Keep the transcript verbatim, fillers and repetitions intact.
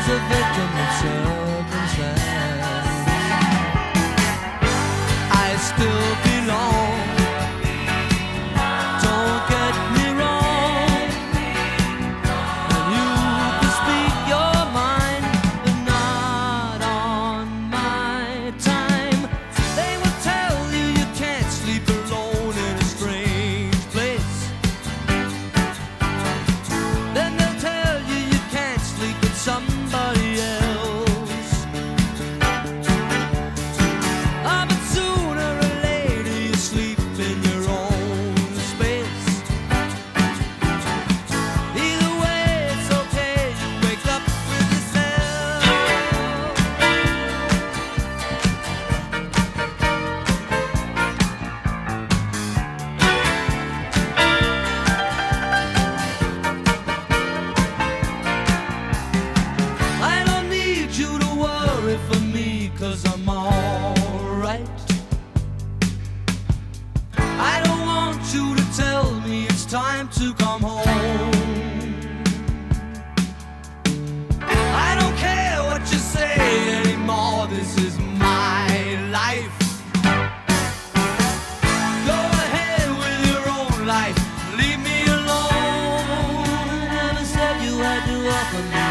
a victim of circumstance. I still belong. Don't get me wrong. And you can speak your mind, but not on my time. They will tell you you can't sleep alone in a strange place. Then they'll tell you you can't sleep with somebody else. Ah, but sooner or later you sleep in your own space. Either way, it's okay, you wake up with yourself. I don't need you to worry for me, 'cause I'm alright. I don't want you to tell me it's time to come home. I don't care what you say anymore, this is my life. Go ahead with your own life, leave me alone. Never said you had to welcome me